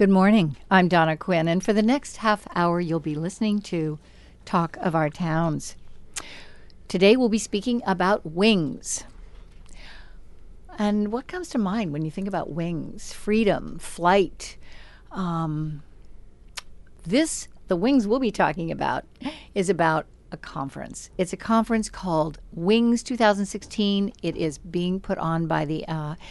Good morning. I'm Donna Quinn, and for the next half hour, you'll be listening to Talk of Our Towns. Today, we'll be speaking about wings. And what comes to mind when you think about wings? Freedom, flight. The wings we'll be talking about is about a conference. It's a conference called Wings 2016. It is being put on by the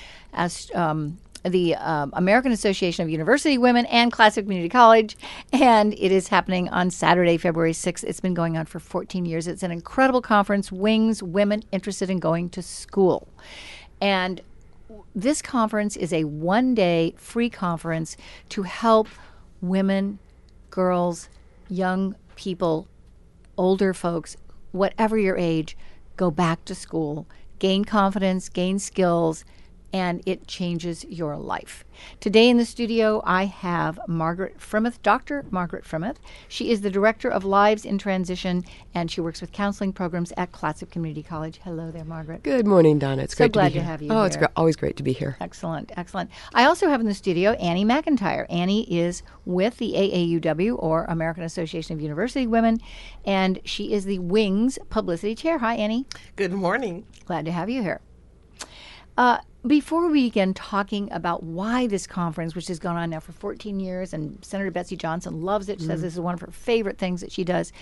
American Association of University Women and Classic Community College, and it is happening on Saturday, February 6th. It's been going on for 14 years. It's an incredible conference, Wings, Women Interested in Going to School. And this conference is a one-day free conference to help women, girls, young people, older folks, whatever your age, go back to school, gain confidence, gain skills, and it changes your life. Today in the studio, I have Margaret Frimoth, Dr. Margaret Frimoth. She is the Director of Lives in Transition, and she works with counseling programs at Classic Community College. Hello there, Margaret. Good morning, Donna. It's great to be here. So glad to have you here. It's always great to be here. Excellent, excellent. I also have in the studio Annie McIntyre. Annie is with the AAUW, or American Association of University Women, and she is the Wings Publicity Chair. Hi, Annie. Good morning. Glad to have you here. Before we begin talking about why this conference, which has gone on now for 14 years, and Senator Betsy Johnson loves it, says this is one of her favorite things that she does,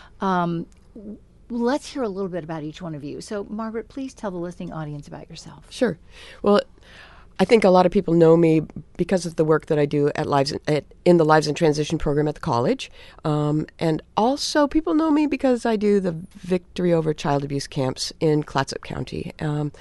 let's hear a little bit about each one of you. So, Margaret, please tell the listening audience about yourself. Sure. Well, I think a lot of people know me because of the work that I do at in the Lives in Transition program at the college. And also people know me because I do the Victory Over Child Abuse camps in Clatsop County.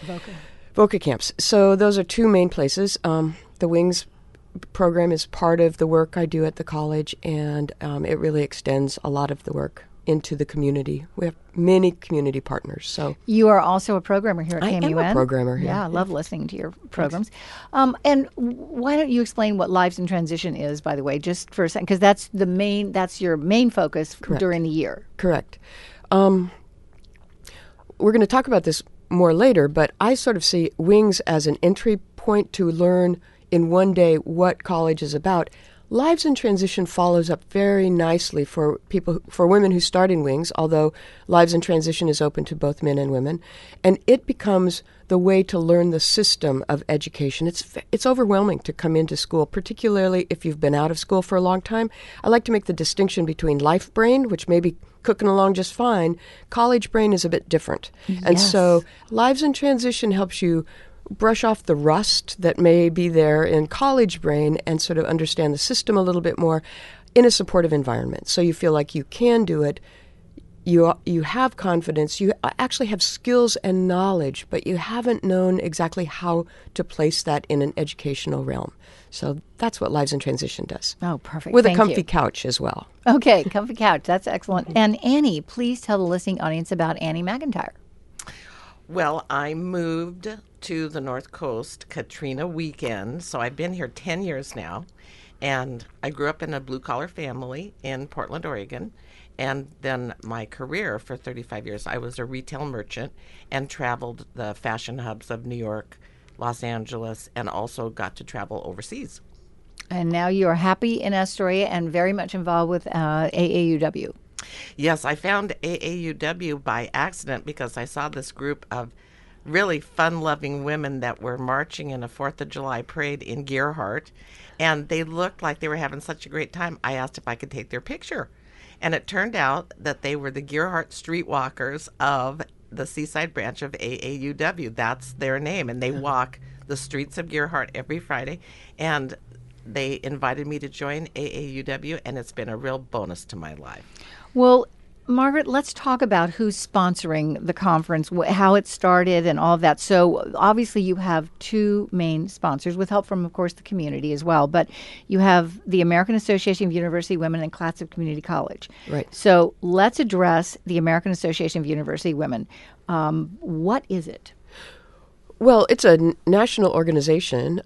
VOCA camps. So those are two main places. The Wings program is part of the work I do at the college, and it really extends a lot of the work into the community. We have many community partners. So you are also a programmer here at KMUN. I am a programmer here. Yeah, I love listening to your programs. And why don't you explain what Lives in Transition is, by the way, just for a second, because that's your main focus during the year. Correct. We're going to talk about this more later, but I sort of see Wings as an entry point to learn in one day what college is about. Lives in Transition follows up very nicely for women who start in Wings, although Lives in Transition is open to both men and women, and it becomes the way to learn the system of education. It's overwhelming to come into school, particularly if you've been out of school for a long time. I like to make the distinction between life brain, which may be cooking along just fine. College brain is a bit different. Yes. And so Lives in Transition helps you brush off the rust that may be there in college brain and sort of understand the system a little bit more in a supportive environment. So you feel like you can do it. You have confidence. You actually have skills and knowledge, but you haven't known exactly how to place that in an educational realm. So that's what Lives in Transition does. Oh, perfect. With a comfy couch as well. Okay, comfy couch. That's excellent. And Annie, please tell the listening audience about Annie McIntyre. Well, I moved to the North Coast Katrina weekend, so I've been here 10 years now. And I grew up in a blue-collar family in Portland, Oregon. And then my career for 35 years, I was a retail merchant and traveled the fashion hubs of New York, Los Angeles, and also got to travel overseas. And now you are happy in Astoria and very much involved with AAUW. Yes, I found AAUW by accident because I saw this group of really fun-loving women that were marching in a 4th of July parade in Gerhardt, and they looked like they were having such a great time. I asked if I could take their picture, and it turned out that they were the Gerhardt Streetwalkers of the Seaside branch of AAUW. That's their name, and they walk the streets of Gerhardt every Friday, and they invited me to join AAUW, and it's been a real bonus to my life. Well, Margaret, let's talk about who's sponsoring the conference, how it started and all of that. So obviously you have two main sponsors with help from, of course, the community as well. But you have the American Association of University Women and Clatsop Community College. Right. So let's address the American Association of University Women. What is it? Well, it's a national organization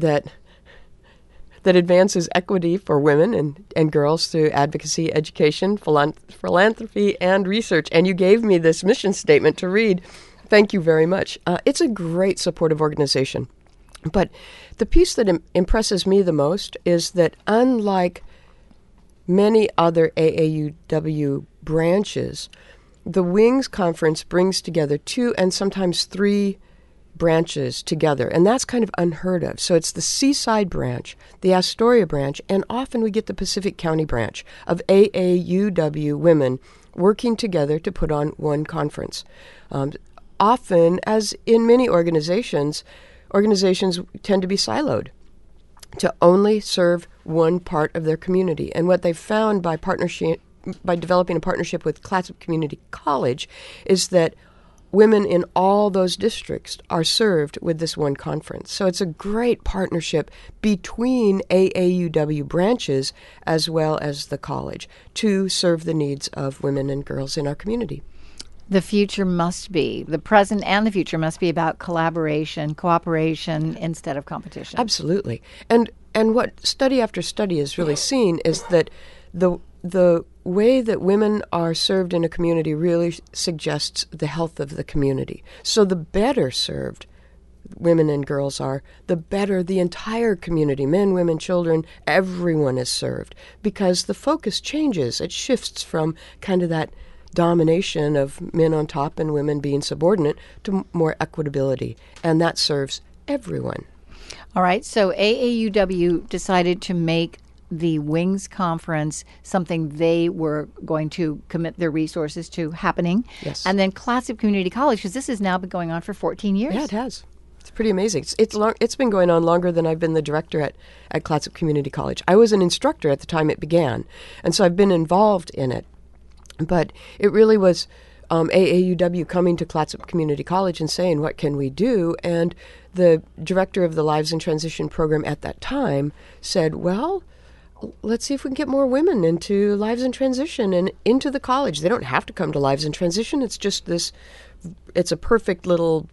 that advances equity for women and girls through advocacy, education, philanthropy, and research. And you gave me this mission statement to read. Thank you very much. It's a great supportive organization. But the piece that impresses me the most is that unlike many other AAUW branches, the Wings Conference brings together 2 and sometimes 3 branches together, and that's kind of unheard of. So it's the Seaside branch, the Astoria branch, and often we get the Pacific County branch of AAUW women working together to put on one conference. Often, as in many organizations tend to be siloed to only serve one part of their community. And what they've found by developing a partnership with Clatsop Community College is that women in all those districts are served with this one conference. So it's a great partnership between AAUW branches as well as the college to serve the needs of women and girls in our community. The future must be, the present and the future must be about collaboration, cooperation instead of competition. Absolutely. And what study after study has really seen is that the way that women are served in a community really suggests the health of the community. So the better served women and girls are, the better the entire community, men, women, children, everyone is served, because the focus changes. It shifts from kind of that domination of men on top and women being subordinate to more equitability, and that serves everyone. All right, so AAUW decided to make the Wings Conference something they were going to commit their resources to happening. Yes. And then Clatsop Community College, because this has now been going on for 14 years. Yeah, it has. It's pretty amazing. It's been going on longer than I've been the director at Clatsop Community College. I was an instructor at the time it began, and so I've been involved in it. But it really was AAUW coming to Clatsop Community College and saying, what can we do? And the director of the Lives in Transition program at that time said, well, let's see if we can get more women into Lives in Transition and into the college. They don't have to come to Lives in Transition. It's just it's a perfect little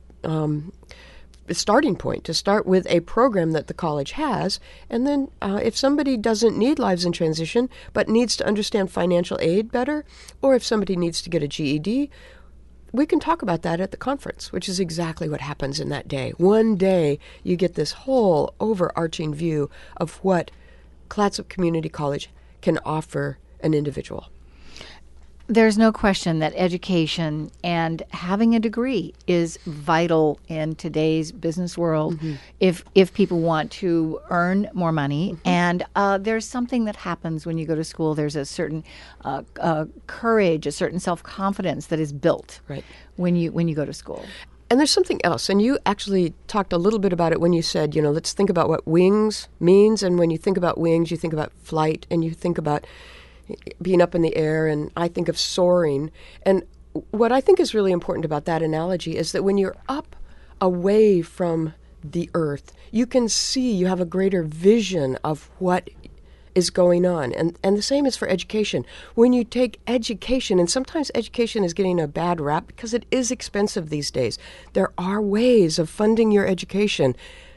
starting point to start with a program that the college has. And then if somebody doesn't need Lives in Transition but needs to understand financial aid better, or if somebody needs to get a GED, we can talk about that at the conference, which is exactly what happens in that day. One day you get this whole overarching view of what Clatsop Community College can offer an individual. There's no question that education and having a degree is vital in today's business world if people want to earn more money. And there's something that happens when you go to school. There's a certain courage, a certain self-confidence that is built when you go to school. And there's something else, and you actually talked a little bit about it when you said, let's think about what wings means, and when you think about wings, you think about flight, and you think about being up in the air, and I think of soaring. And what I think is really important about that analogy is that when you're up away from the earth, you can see, you have a greater vision of what is going on. And the same is for education. When you take education, and sometimes education is getting a bad rap because it is expensive these days. There are ways of funding your education.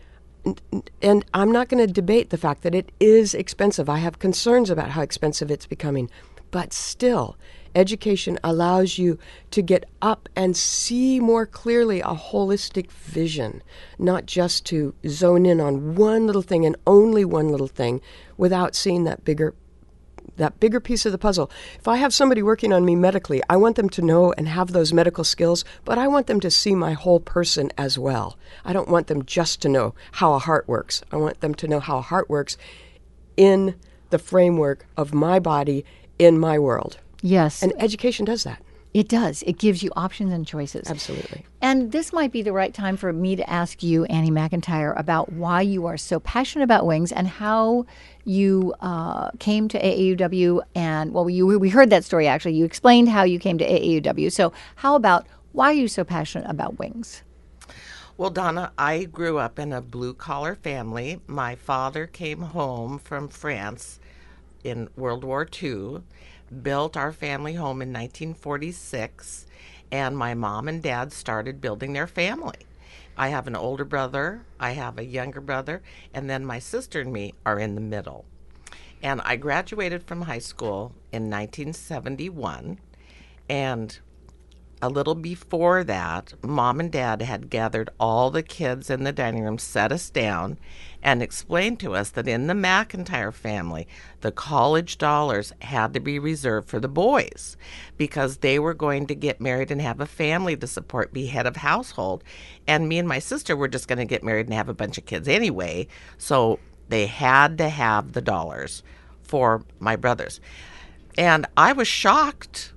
And I'm not going to debate the fact that it is expensive. I have concerns about how expensive it's becoming. But still, education allows you to get up and see more clearly a holistic vision, not just to zone in on one little thing and only one little thing without seeing that bigger piece of the puzzle. If I have somebody working on me medically, I want them to know and have those medical skills, but I want them to see my whole person as well. I don't want them just to know how a heart works. I want them to know how a heart works in the framework of my body in my world. Yes. And education does that. It does. It gives you options and choices. Absolutely. And this might be the right time for me to ask you, Annie McIntyre, about why you are so passionate about wings and how you came to AAUW. And, we heard that story, actually. You explained how you came to AAUW. So how about why are you so passionate about wings? Well, Donna, I grew up in a blue-collar family. My father came home from France in World War II, built our family home in 1946, and my mom and dad started building their family. I have an older brother, I have a younger brother, and then my sister and me are in the middle. And I graduated from high school in 1971, and a little before that, Mom and Dad had gathered all the kids in the dining room, set us down, and explained to us that in the McIntyre family, the college dollars had to be reserved for the boys because they were going to get married and have a family to support, be head of household. And me and my sister were just going to get married and have a bunch of kids anyway. So they had to have the dollars for my brothers. And I was shocked.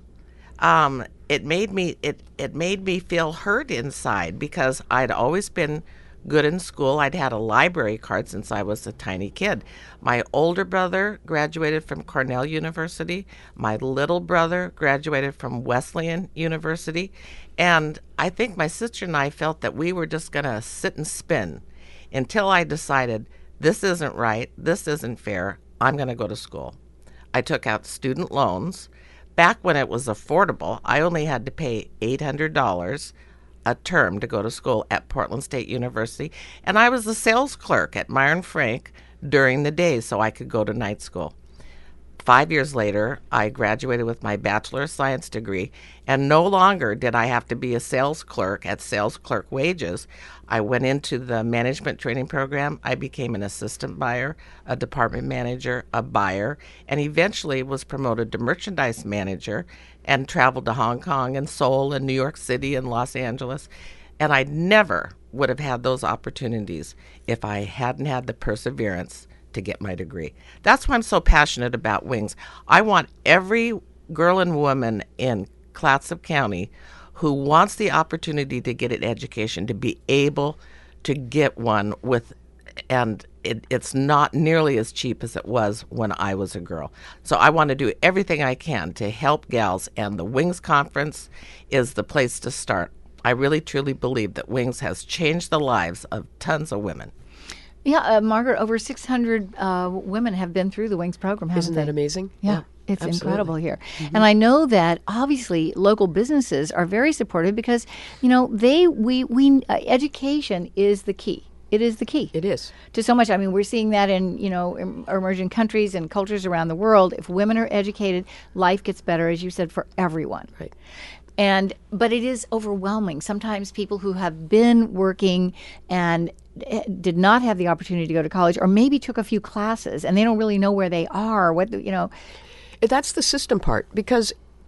It made me feel hurt inside because I'd always been good in school. I'd had a library card since I was a tiny kid. My older brother graduated from Cornell University. My little brother graduated from Wesleyan University. And I think my sister and I felt that we were just going to sit and spin until I decided this isn't right, this isn't fair, I'm going to go to school. I took out student loans. Back when it was affordable, I only had to pay $800 a term to go to school at Portland State University, and I was the sales clerk at Meyer and Frank during the day so I could go to night school. 5 years later, I graduated with my Bachelor of Science degree, and no longer did I have to be a sales clerk at sales clerk wages. I went into the management training program. I became an assistant buyer, a department manager, a buyer, and eventually was promoted to merchandise manager and traveled to Hong Kong and Seoul and New York City and Los Angeles. And I never would have had those opportunities if I hadn't had the perseverance to get my degree. That's why I'm so passionate about Wings. I want every girl and woman in Clatsop County who wants the opportunity to get an education to be able to get one and it's not nearly as cheap as it was when I was a girl. So I want to do everything I can to help gals, and the Wings Conference is the place to start. I really truly believe that Wings has changed the lives of tons of women. Yeah, Margaret, over 600 women have been through the Wings program, haven't Isn't that amazing? Yeah, it's absolutely incredible here. Mm-hmm. And I know that obviously local businesses are very supportive because, education is the key. It is the key. It is. To so much. I mean, we're seeing that in, emerging countries and cultures around the world. If women are educated, life gets better, as you said, for everyone. Right. But it is overwhelming. Sometimes people who have been working and did not have the opportunity to go to college, or maybe took a few classes, and they don't really know where they are. That's the system part, because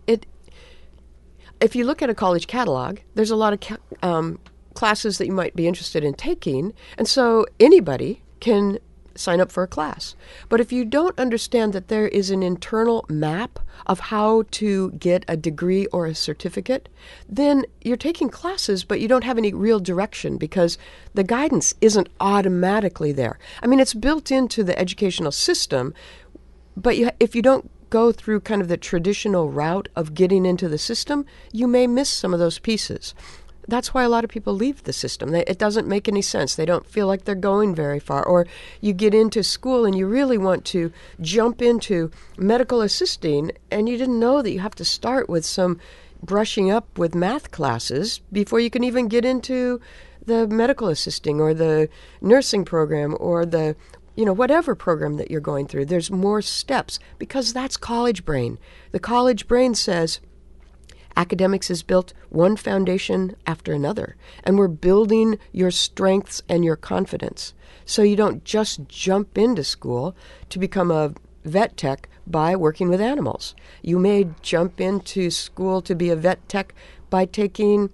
if you look at a college catalog, there's a lot of classes that you might be interested in taking, and so anybody can sign up for a class. But if you don't understand that there is an internal map of how to get a degree or a certificate, then you're taking classes, but you don't have any real direction because the guidance isn't automatically there. I mean, it's built into the educational system, but if you don't go through kind of the traditional route of getting into the system, you may miss some of those pieces. That's why a lot of people leave the system. It doesn't make any sense. They don't feel like they're going very far. Or you get into school and you really want to jump into medical assisting, and you didn't know that you have to start with some brushing up with math classes before you can even get into the medical assisting or the nursing program or the whatever program that you're going through. There's more steps because that's college brain. The college brain says, academics is built one foundation after another, and we're building your strengths and your confidence. So you don't just jump into school to become a vet tech by working with animals. You may jump into school to be a vet tech by taking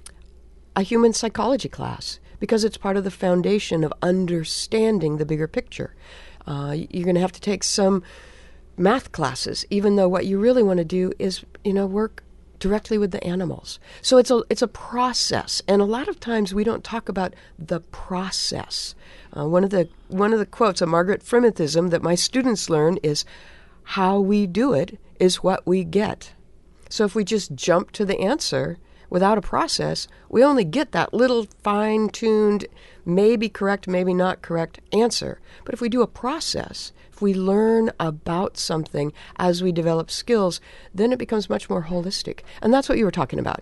a human psychology class because it's part of the foundation of understanding the bigger picture. You're going to have to take some math classes, even though what you really want to do is, work directly with the animals. So it's a process, and a lot of times we don't talk about the process. One of the quotes, a Margaret Frimithism that my students learn is, "How we do it is what we get." So if we just jump to the answer without a process, we only get that little fine-tuned, maybe correct, maybe not correct answer. But if we do a process, if we learn about something as we develop skills, then it becomes much more holistic. And that's what you were talking about.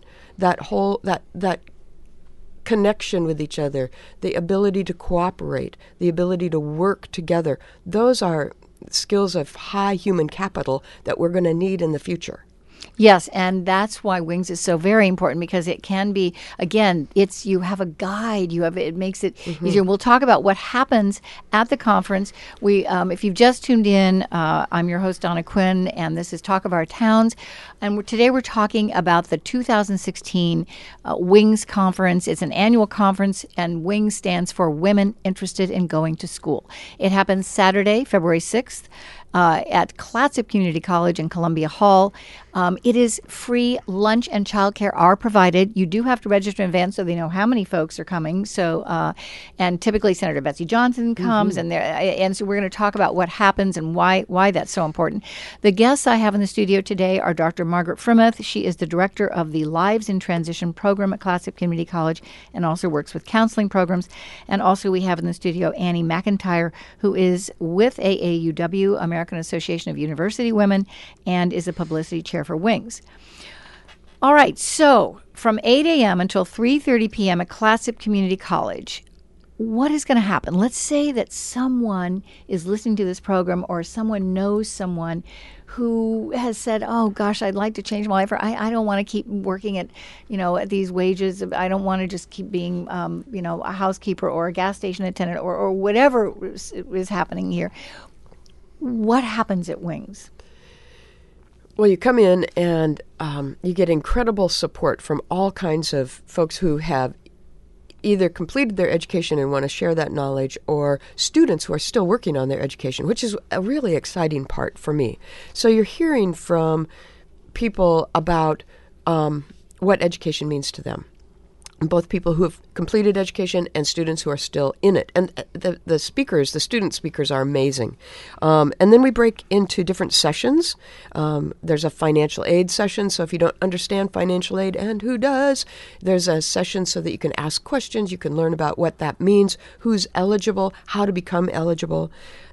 That connection with each other, the ability to cooperate, the ability to work together. Those are skills of high human capital that we're going to need in the future. Yes, and that's why Wings is so very important, because it can be, again, it's you have a guide, it makes it easier. We'll talk about what happens at the conference. If you've just tuned in, I'm your host Donna Quinn, and this is Talk of Our Towns, and today we're talking about the 2016 Wings Conference. It's an annual conference, and Wings stands for Women Interested in Going to School. It happens Saturday, February 6th. At Clatsop Community College in Columbia Hall. It is free. Lunch and childcare are provided. You do have to register in advance so they know how many folks are coming. So, and typically Senator Betsy Johnson comes, and so we're going to talk about what happens and why that's so important. The guests I have in the studio today are Dr. Margaret Frommuth. She is the director of the Lives in Transition program at Clatsop Community College and also works with counseling programs. And also we have in the studio Annie McIntyre, who is with AAUW, American Association of University Women, and is a publicity chair for Wings. All right, so from 8 a.m. until 3:30 p.m. at Clatsop Community College, what is going to happen? Let's say that someone is listening to this program, or someone knows someone who has said, oh gosh, I'd like to change my life, or I don't want to keep working at these wages. I don't want to just keep being, a housekeeper or a gas station attendant or whatever is happening here. What happens at Wings? Well, you come in and you get incredible support from all kinds of folks who have either completed their education and want to share that knowledge, or students who are still working on their education, which is a really exciting part for me. So you're hearing from people about what education means to them. Both people who have completed education and students who are still in it. And the student speakers are amazing. And then we break into different sessions. There's a financial aid session, so if you don't understand financial aid, and who does, there's a session so that you can ask questions, you can learn about what that means, who's eligible, how to become eligible.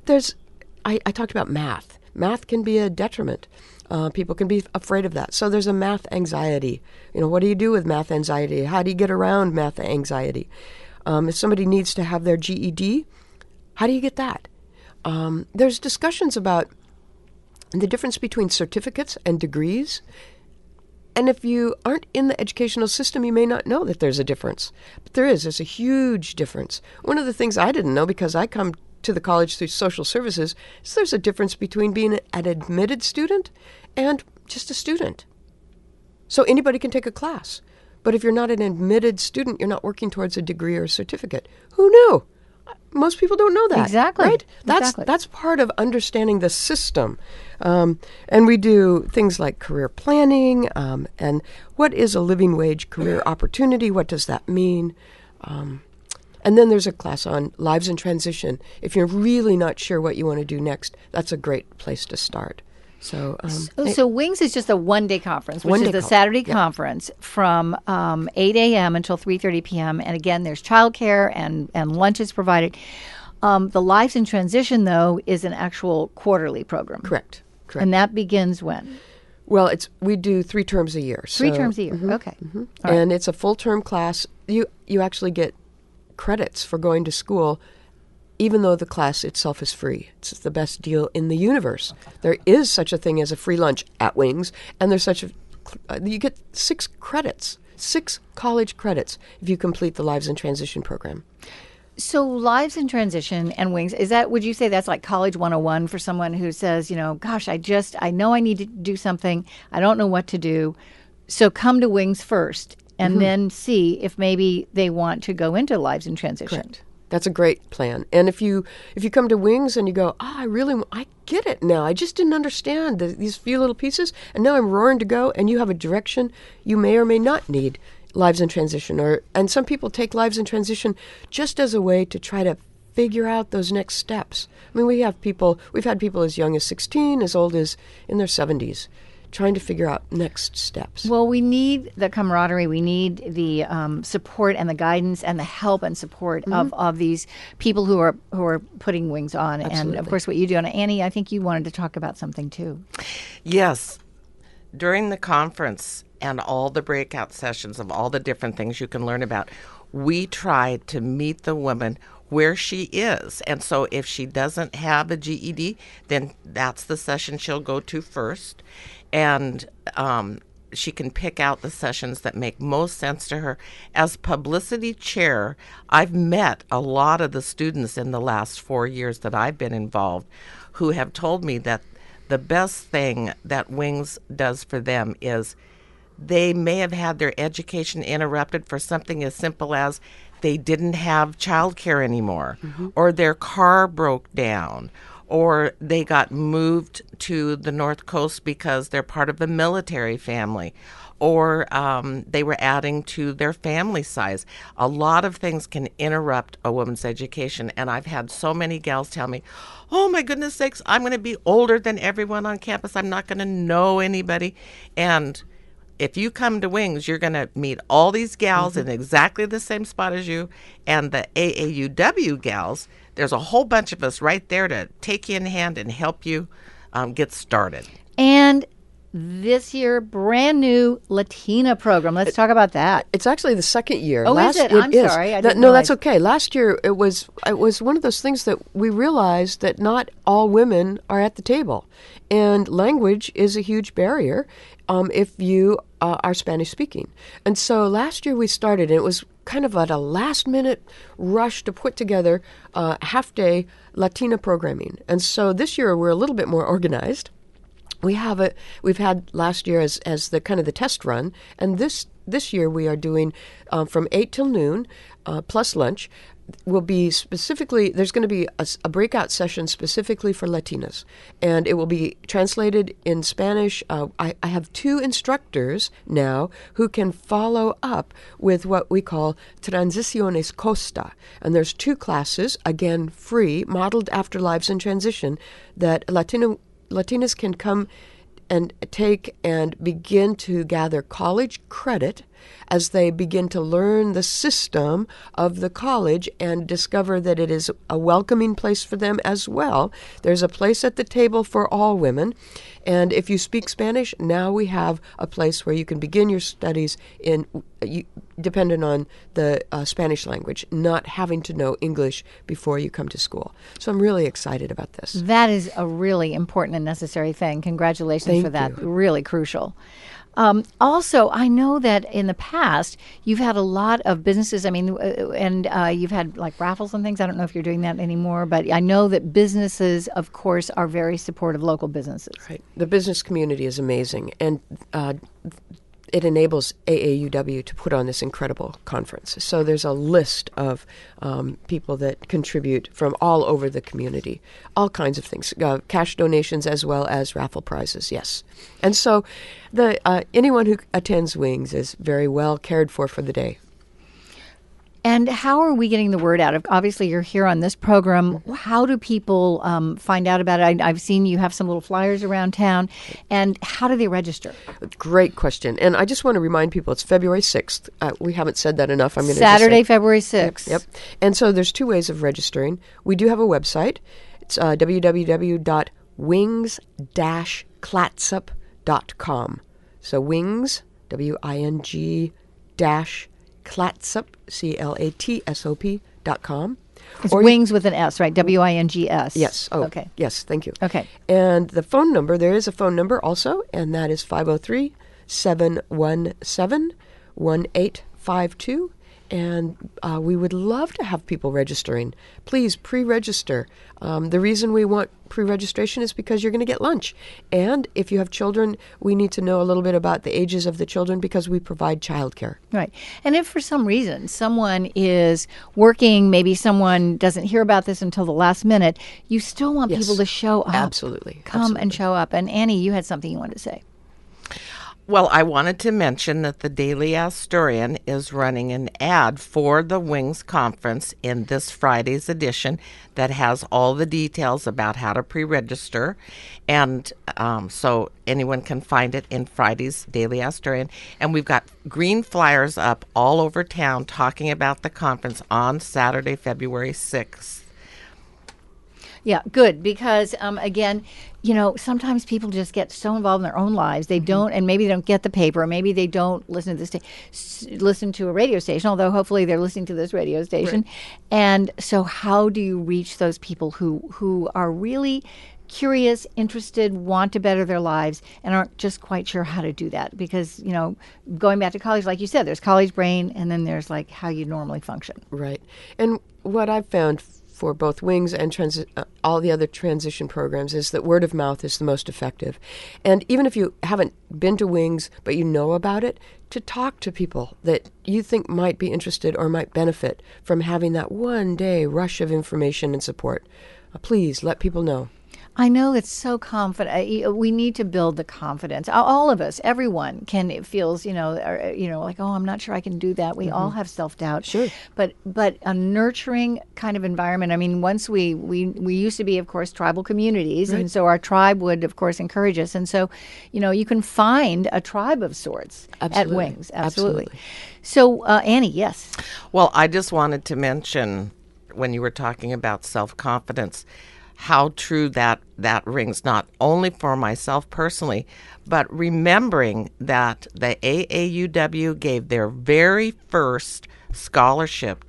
I talked about math. Math can be a detriment. People can be afraid of that. So there's a math anxiety. What do you do with math anxiety? How do you get around math anxiety? If somebody needs to have their GED, how do you get that? There's discussions about the difference between certificates and degrees. And if you aren't in the educational system, you may not know that there's a difference. But there's a huge difference. One of the things I didn't know, because I come to the college through social services, is there's a difference between being an admitted student and just a student. So anybody can take a class. But if you're not an admitted student, you're not working towards a degree or a certificate. Who knew? Most people don't know that. Exactly. Right? Exactly. That's part of understanding the system. And we do things like career planning, and what is a living wage career opportunity? What does that mean? And then there's a class on lives in transition. If you're really not sure what you want to do next, that's a great place to start. So Wings is just a one-day conference, which is the Saturday conference from 8 a.m. until 3:30 p.m. And again, there's childcare and lunch is provided. The Lives in Transition, though, is an actual quarterly program. Correct. And that begins when? Well, we do 3 terms a year. 3 terms a year. Okay. Mm-hmm. And it's a full-term class. You actually get credits for going to school, even though the class itself is free. It's the best deal in the universe. There is such a thing as a free lunch at Wings, and there's you get 6 credits, 6 college credits if you complete the Lives in Transition program. So Lives in Transition and Wings, would you say that's like College 101 for someone who says, gosh, I know I need to do something, I don't know what to do, so come to Wings first and then see if maybe they want to go into Lives in Transition. Correct. That's a great plan. And if you come to Wings and you go, I get it now. I just didn't understand these few little pieces, and now I'm roaring to go, and you have a direction, you may or may not need Lives in Transition. And some people take Lives in Transition just as a way to try to figure out those next steps. I mean, we've had people as young as 16, as old as in their 70s, trying to figure out next steps. Well, we need the camaraderie. We need the support and the guidance and the help and support of these people who are putting Wings on. Absolutely. And, of course, what you do. And, Annie, I think you wanted to talk about something, too. Yes. During the conference and all the breakout sessions of all the different things you can learn about, we try to meet the woman where she is. And so if she doesn't have a GED, then that's the session she'll go to first. And she can pick out the sessions that make most sense to her. As publicity chair, I've met a lot of the students in the last 4 years that I've been involved who have told me that the best thing that Wings does for them is they may have had their education interrupted for something as simple as they didn't have childcare anymore, or their car broke down, or they got moved to the North Coast because they're part of a military family, or they were adding to their family size. A lot of things can interrupt a woman's education, and I've had so many gals tell me, oh my goodness sakes, I'm going to be older than everyone on campus. I'm not going to know anybody. And if you come to Wings, you're going to meet all these gals in exactly the same spot as you. And the AAUW gals, there's a whole bunch of us right there to take you in hand and help you get started. And this year, brand new Latina program. Let's talk about that. It's actually the second year. Oh, is it? I'm sorry. I didn't No, realize. that's okay. Last year, it was one of those things that we realized that not all women are at the table. And language is a huge barrier if you are Spanish speaking. And so last year we started, and it was kind of at a last-minute rush to put together half-day Latina programming. And so this year we're a little bit more organized. We've had last year as the kind of the test run, and this year we are doing from 8 till noon plus lunch. Will be specifically, there's going to be a breakout session specifically for Latinas, and it will be translated in Spanish. I have 2 instructors now who can follow up with what we call Transiciones Costa, and there's 2 classes, again free, modeled after Lives in Transition, that Latinas can come and take and begin to gather college credit as they begin to learn the system of the college and discover that it is a welcoming place for them as well. There's a place at the table for all women. And if you speak Spanish, now we have a place where you can begin your studies dependent on the Spanish language, not having to know English before you come to school. So I'm really excited about this. That is a really important and necessary thing. Congratulations Thank for that. you. Really crucial. Also, I know that in the past you've had a lot of businesses. I mean, and you've had like raffles and things. I don't know if you're doing that anymore, but I know that businesses, of course, are very supportive of local businesses. Right. The business community is amazing, and it enables AAUW to put on this incredible conference. So there's a list of people that contribute from all over the community, all kinds of things, cash donations as well as raffle prizes, yes. And so anyone who attends Wings is very well cared for the day. And how are we getting the word out? Obviously, you're here on this program. How do people find out about it? I've seen you have some little flyers around town. And how do they register? Great question. And I just want to remind people it's February 6th. We haven't said that enough. I'm going to Saturday, February 6th. Yep. And so there's 2 ways of registering. We do have a website. It's www.wings-clatsop.com. So wings, W-I-N-G Clatsop, CLATSOP.com. It's Wings with an S, right? WINGS. Yes. Oh, okay. Yes, thank you. Okay. And the phone number, there is a phone number also, and that is 503-717-1852. And we would love to have people registering. Please pre-register. The reason we want pre-registration is because you're going to get lunch. And if you have children, we need to know a little bit about the ages of the children because we provide childcare. Right. And if for some reason someone is working, maybe someone doesn't hear about this until the last minute, you still want people to show up. Absolutely. Come and show up. And Annie, you had something you wanted to say. Well, I wanted to mention that the Daily Asturian is running an ad for the Wings Conference in this Friday's edition that has all the details about how to pre-register. And so anyone can find it in Friday's Daily Asturian. And we've got green flyers up all over town talking about the conference on Saturday, February 6th. Yeah, good. Because, again, sometimes people just get so involved in their own lives. They don't, and maybe they don't get the paper, or maybe they don't listen to listen to a radio station, although hopefully they're listening to this radio station. Right. And so how do you reach those people who are really curious, interested, want to better their lives, and aren't just quite sure how to do that? Because, going back to college, like you said, there's college brain, and then there's like how you normally function. Right. And what I've found for both Wings and all the other transition programs is that word of mouth is the most effective. And even if you haven't been to Wings, but you know about it, to talk to people that you think might be interested or might benefit from having that one day rush of information and support. Please let people know. I know it's so confident. We need to build the confidence. All of us, everyone feels, like, oh, I'm not sure I can do that. We all have self-doubt. Sure. But a nurturing kind of environment. I mean, once we used to be, of course, tribal communities. Right. And so our tribe would, of course, encourage us. And so, you can find a tribe of sorts. Absolutely. At Wings. Absolutely. So, Annie, yes. Well, I just wanted to mention, when you were talking about self-confidence, how true that rings, not only for myself personally, but remembering that the AAUW gave their very first scholarship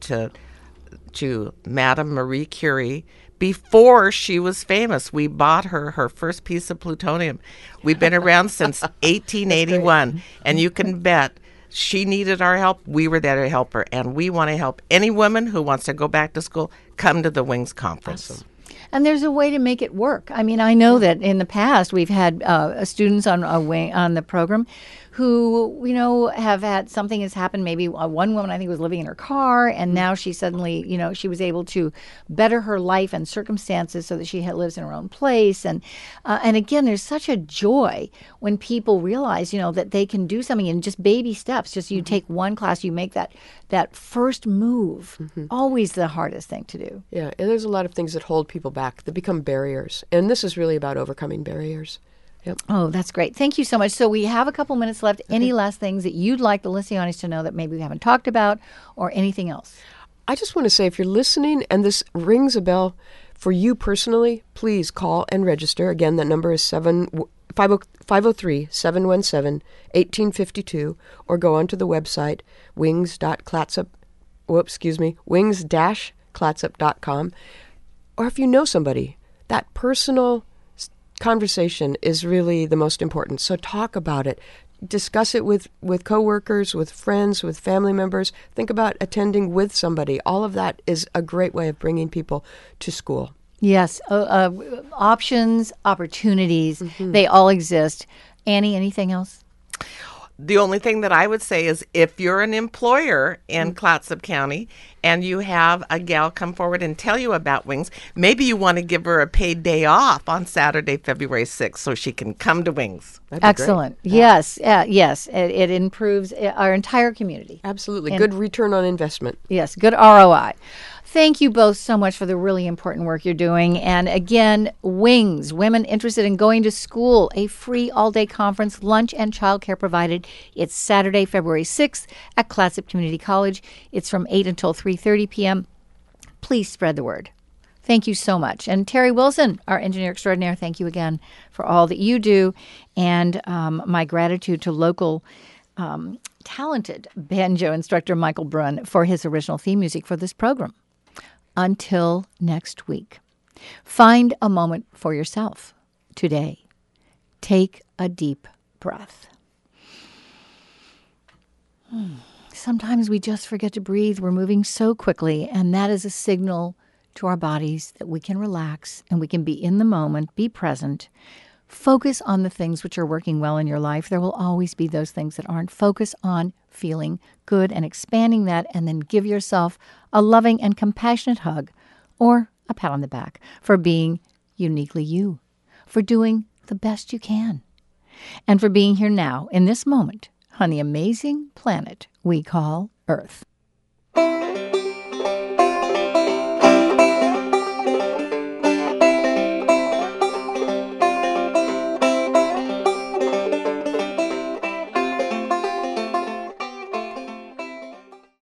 to Madame Marie Curie before she was famous. We bought her first piece of plutonium. We've been around since 1881, and you can bet she needed our help. We were there to help her, and we want to help any woman who wants to go back to school. Come to the Wings Conference. Awesome. And there's a way to make it work. I mean, I know that in the past we've had students on the program who, have had something has happened. Maybe one woman, I think, was living in her car, and now she suddenly, she was able to better her life and circumstances so that she lives in her own place. And again, there's such a joy when people realize, that they can do something in just baby steps. Just you take one class, you make that first move. Always the hardest thing to do. Yeah, and there's a lot of things that hold people back, that become barriers. And this is really about overcoming barriers. Yep. Oh, that's great. Thank you so much. So we have a couple minutes left. Okay. Any last things that you'd like the listeners to know that maybe we haven't talked about, or anything else? I just want to say, if you're listening and this rings a bell for you personally, please call and register. Again, that number is 503-717-1852, or go onto the website wings-clatsup.com. Or if you know somebody, that personal conversation is really the most important. So talk about it. Discuss it with coworkers, with friends, with family members. Think about attending with somebody. All of that is a great way of bringing people to school. Yes. Options, opportunities, they all exist. Annie, anything else? The only thing that I would say is, if you're an employer in Clatsop County and you have a gal come forward and tell you about Wings, maybe you want to give her a paid day off on Saturday, February 6th, so she can come to Wings. Excellent. Yes. Yes. It improves our entire community. Absolutely. Good return on investment. Yes. Good ROI. Thank you both so much for the really important work you're doing. And again, Wings, Women Interested in Going to School, a free all-day conference, lunch and childcare provided. It's Saturday, February 6th at Clatsop Community College. It's from 8 until 3:30 p.m. Please spread the word. Thank you so much. And Terry Wilson, our engineer extraordinaire, thank you again for all that you do. And my gratitude to local talented banjo instructor Michael Brunn for his original theme music for this program. Until next week, find a moment for yourself today. Take a deep breath. Sometimes we just forget to breathe. We're moving so quickly, and that is a signal to our bodies that we can relax and we can be in the moment, be present. Focus on the things which are working well in your life. There will always be those things that aren't. Focus on feeling good and expanding that, and then give yourself a loving and compassionate hug or a pat on the back for being uniquely you, for doing the best you can, and for being here now in this moment on the amazing planet we call Earth.